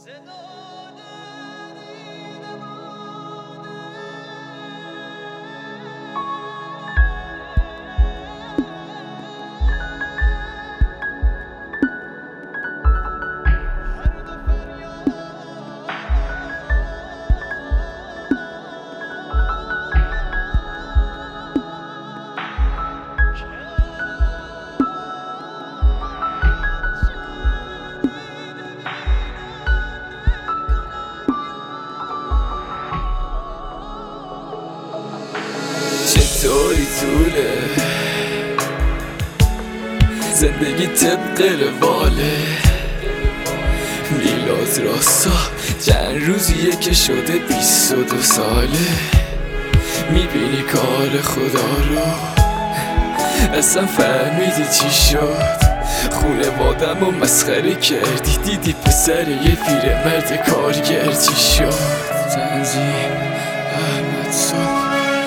چطوری طوله زندگی طبق رواله، میلاد راستا چند روزیه که شده 22 ساله. میبینی کار خدا رو، اصلا فهمیدی چی شد؟ خونوادم و مسخره کردی، دیدی پسر یه پیرمرد کارگر چی شد؟ تنظیم احمد صبح.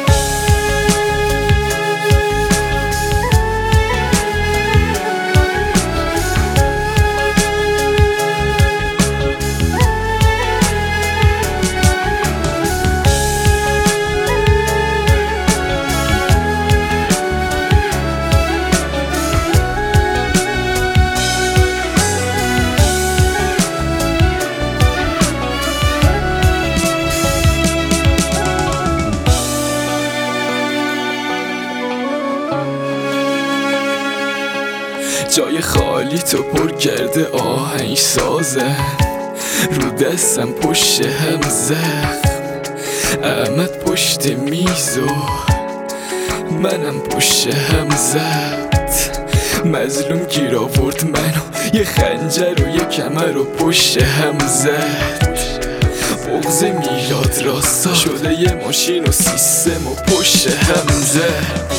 جای خالی تو پر کرده آهنگ سازن، رو دستم پشت هم زخم، احمد پشت میزو منم پشت هم زد. مظلوم گیر آورد منو، یه خنجر و یه کمر و پشت هم زد. بغض میلاد راستا شده یه ماشین و سیستم و پشت هم زد.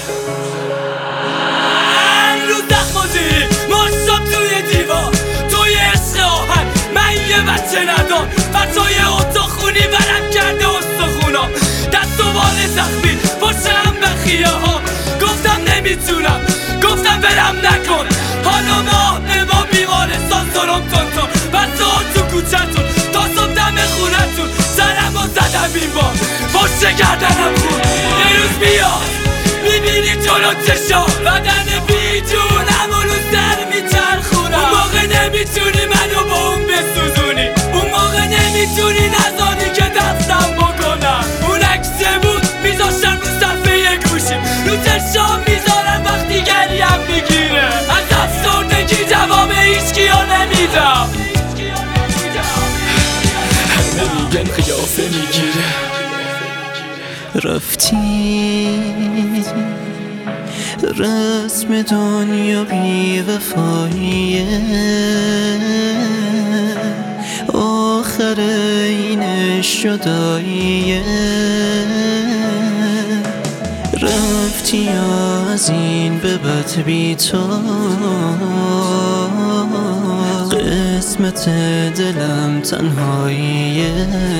بچه ندار بچای اتاق خونی برم کرده استخونام، دست و بال زخمی پشتم به خیه ها. گفتم نمیتونم، گفتم برم نکن، حالا ما بیمارستان سرم تون بچه ها تو کوچتون تا صبح دم خونتون، سرم و زدم این بار پشت گردنم خون. یه روز بیاد میبینی جلو چشا بدن بی جونم و رو سر میچرخونم. اون موقع نمیتونی منو با اون بسوزونی، اون موقع نمیتونی نزانی که دستم بکنم. اون عکسه بود میذاشتم رو صفحه گوشیم، رو چشام میذارم وقتی گریم میگیره. از افسردگی جواب هیچکیو نمیدم، همه میگن قیافه میگیره. رفتی رسم دنیا بی وفاییه، آخر اینش جداییه. رفتی از این به بد بی تو، قسمت دلم تنهاییه.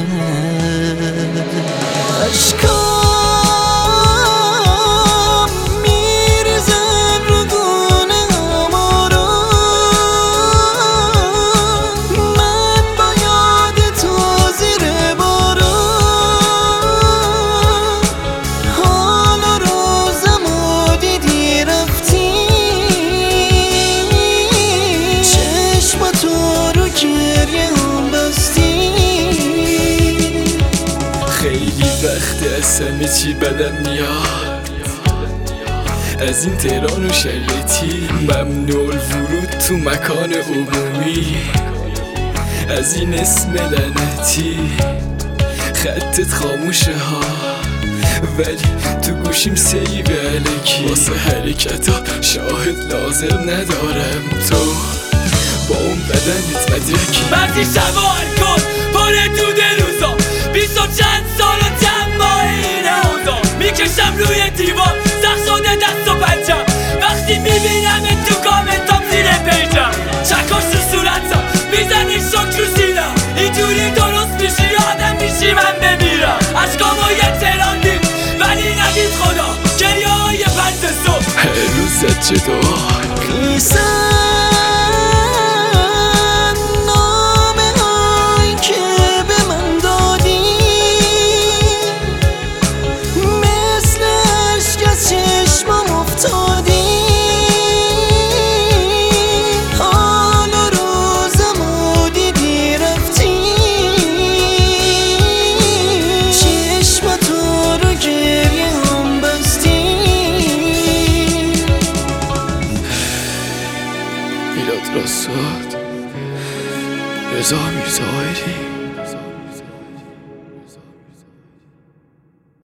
خیلی وقت اصلا چی بدم میاد از این تهران و شریعتی، ممنوع الورود تو مکان عمومی، از این اسم لعنتی. خطت خاموشه ها ولی تو گوشیم سیب الکی، واسه حرکتا شاهد لازم ندارم. تو با اون بدنت مدرکی، بعضی شبا کن پاره دود روزا، 20 و چند سال و چند ماه اینه اوضاع. میکشم روی دیوار سخت شده دست و پنجم، وقتی میبینم تو کامنتام زیر پیجم. چکاش رو صورتم میزنی شک رو سینم، اینجوری درست میشی آدم میشی من بمیرم. عشقامو یه تراندیم ولی ندید خدا، گریه های پنج صبح هر روزت جدا. میلاد راسوات، رضا میرزاهری.